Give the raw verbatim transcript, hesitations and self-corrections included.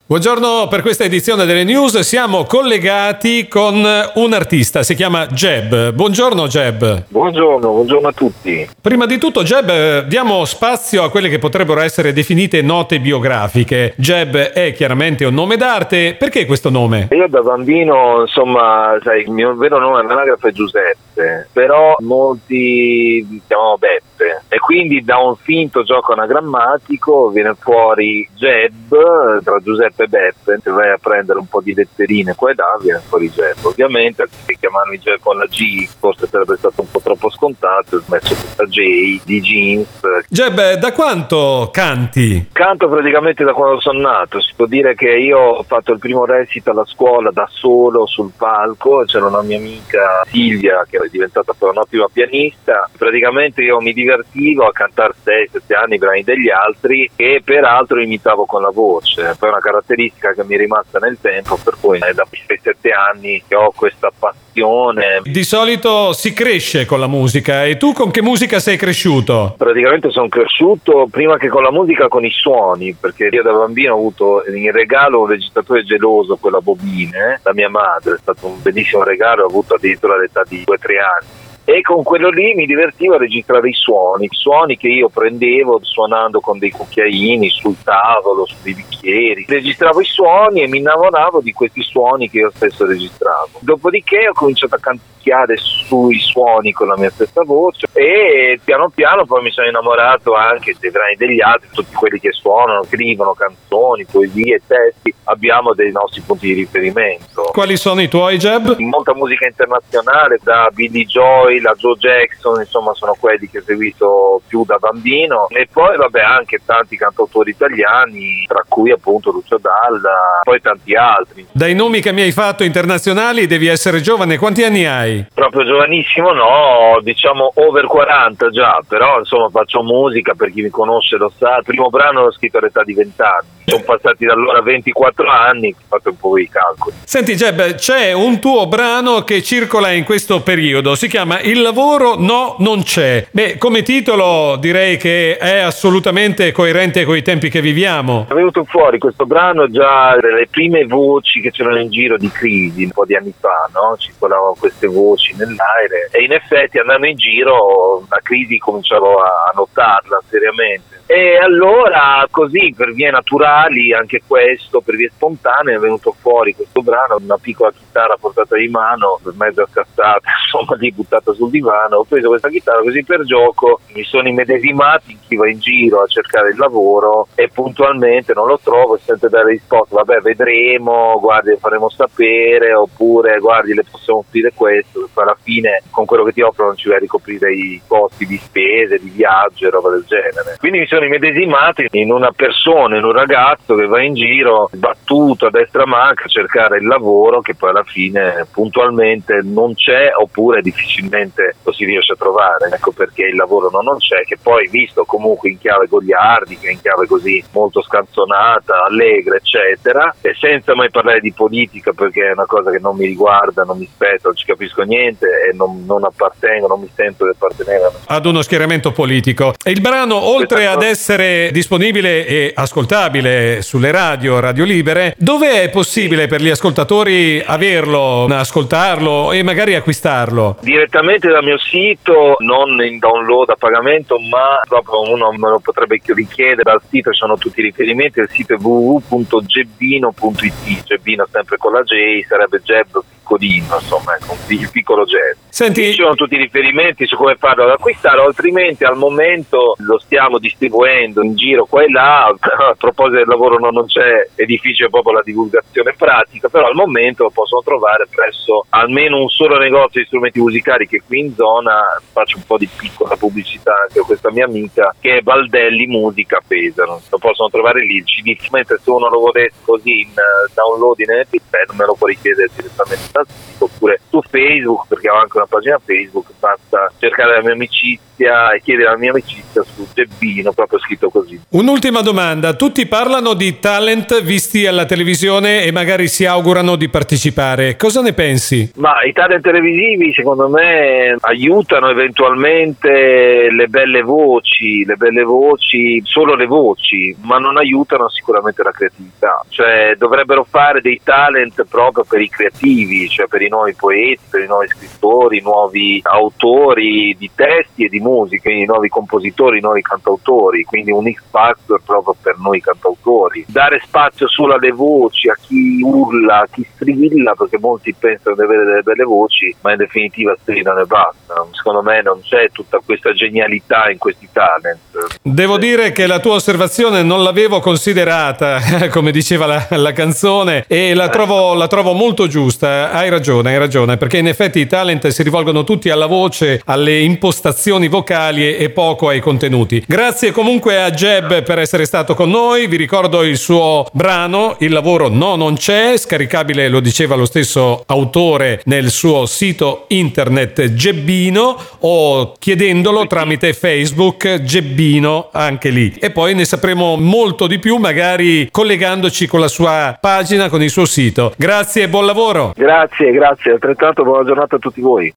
Buongiorno, per questa edizione delle news siamo collegati con un artista, si chiama Jeb. Buongiorno Jeb. Buongiorno, buongiorno a tutti. Prima di tutto Jeb, diamo spazio a quelle che potrebbero essere definite note biografiche. Jeb è chiaramente un nome d'arte, perché questo nome? Io da bambino, insomma, sai, il mio vero nome all'anagrafe è Giuseppe, però molti mi chiamano Beppe e quindi da un finto gioco anagrammatico viene fuori Jeb, tra Giuseppe e Beppe. Se vai a prendere un po' di letterine qua e là viene fuori Jeb. Ovviamente anziché chiamarmi Jeb con la G forse sarebbe stato un po' troppo scontato, ho messo questa J di jeans. Jeb, da quanto canti? Canto praticamente da quando sono nato. Si può dire che io ho fatto il primo recita alla scuola da solo sul palco, c'era una mia amica Silvia che è diventata poi un'ottima pianista. Praticamente io mi divertivo a cantare sei sette anni i brani degli altri e peraltro imitavo con la voce. Poi una caratteristica che mi è rimasta nel tempo, per cui è da sei sette anni che ho questa passione. Di solito si cresce con la musica, e tu con che musica sei cresciuto? Praticamente sono cresciuto prima che con la musica con i suoni, perché io da bambino ho avuto in regalo un registratore geloso, quella bobine, da mia madre, è stato un bellissimo regalo, ho avuto addirittura all'età di due tre anni. E con quello lì mi divertivo a registrare i suoni, i suoni che io prendevo suonando con dei cucchiaini sul tavolo, su dei bicchieri. Registravo i suoni e mi innamoravo di questi suoni che io stesso registravo. Dopodiché ho cominciato a canticchiare sui suoni con la mia stessa voce e piano piano poi mi sono innamorato anche dei brani degli altri, tutti quelli che suonano, scrivono canzoni, poesie, testi. Abbiamo dei nostri punti di riferimento. Quali sono i tuoi, Jeb? Molta musica internazionale, da Billy Joel la Joe Jackson, insomma sono quelli che ho seguito più da bambino, e poi vabbè anche tanti cantautori italiani, tra cui appunto Lucio Dalla, poi tanti altri. Dai nomi che mi hai fatto internazionali devi essere giovane, quanti anni hai? Proprio giovanissimo no, diciamo over quaranta già, però insomma faccio musica, per chi mi conosce lo sa. Il primo brano l'ho scritto all'età di venti anni, sono passati da allora ventiquattro anni, fate un po' i calcoli. Senti Jeb, c'è un tuo brano che circola in questo periodo, si chiama Il lavoro no non c'è. Beh, come titolo direi che è assolutamente coerente con i tempi che viviamo. È venuto fuori questo brano già dalle prime voci che c'erano in giro di crisi un po' di anni fa, no? Circolavano queste voci nell'aereo e in effetti andando in giro la crisi cominciavo a notarla seriamente. E allora così per vie naturali, anche questo per vie spontanee, è venuto fuori questo brano, una piccola chitarra portata di mano, mezzo scassata, insomma lì buttata sul divano. Ho preso questa chitarra così per gioco, mi sono immedesimato in chi va in giro a cercare il lavoro e puntualmente non lo trovo e sento dare risposte, vabbè vedremo, guardi faremo sapere, oppure guardi le possiamo offrire questo, perché alla fine con quello che ti offrono non ci vai a ricoprire i costi di spese, di viaggio e roba del genere. Quindi mi sono immedesimato in una persona, in un ragazzo che va in giro battuto a destra manca a cercare il lavoro che poi alla fine puntualmente non c'è, oppure difficilmente lo si riesce a trovare. Ecco perché il lavoro no, non c'è, che poi visto comunque in chiave goliardica, in chiave così molto scanzonata, allegra eccetera, e senza mai parlare di politica perché è una cosa che non mi riguarda, non mi spetta, non ci capisco niente e non, non appartengo, non mi sento di appartenere ad uno schieramento politico. E il brano, oltre ad essere disponibile e ascoltabile sulle radio, radio libere, dove è possibile per gli ascoltatori averlo, ascoltarlo e magari acquistarlo? Direttamente dal mio sito, non in download a pagamento, ma proprio uno me lo potrebbe richiedere al sito, ci sono tutti i riferimenti. Il sito è w w w punto gebbino punto i t, Gebbino sempre con la J, sarebbe Jeb piccolino, insomma, ecco, il piccolo Jeb. Senti, ci sono tutti i riferimenti su come farlo ad acquistare, altrimenti al momento lo stiamo distribuendo in giro qua e là. A proposito del lavoro no, non c'è, è difficile proprio la divulgazione pratica, però al momento lo possono trovare presso almeno un solo negozio di strumenti musicali che qui in zona, faccio un po' di piccola pubblicità anche a questa mia amica, che è Baldelli Musica Pesaro, lo possono trovare lì il C D, mentre se uno lo volesse così in uh, download in M P tre non me lo può richiedere direttamente dal sito, oppure su Facebook, perché ho anche una pagina Facebook, basta cercare la mia amicizia e chiedere la mia amicizia su Gebbino, proprio scritto così. Un'ultima domanda, tutti parlano di talent visti alla televisione e magari si augurano di partecipare, cosa ne pensi? Ma i talent televisivi secondo me aiutano eventualmente le belle voci, le belle voci, solo le voci, ma non aiutano sicuramente la creatività, cioè dovrebbero fare dei talent proprio per i creativi, cioè per i nuovi poeti, per i nuovi scrittori, i nuovi autori di testi e di musica, i nuovi compositori, i nuovi cantautori, quindi un X Factor proprio per noi cantautori, dare spazio solo alle voci, a chi urla, a chi strilla, perché molti pensano di avere delle belle voci, ma in definitiva strillano e basta. Secondo me non c'è tutta questa genialità in questi talent. Devo dire che la tua osservazione non l'avevo considerata, come diceva la, la canzone, e la trovo, la trovo molto giusta. Hai ragione, hai ragione, perché in effetti i talent si rivolgono tutti alla voce, alle impostazioni vocali e poco ai contenuti. Grazie comunque a Jeb per essere stato con noi. Vi ricordo il suo brano Il lavoro no non c'è, scaricabile, lo diceva lo stesso autore, nel suo sito internet Gebbino, o chiedendolo tramite Facebook Gebbino, anche lì. E poi ne sapremo molto di più, magari collegandoci con la sua pagina, con il suo sito. Grazie e buon lavoro. Grazie, grazie, altrettanto buona giornata a tutti voi.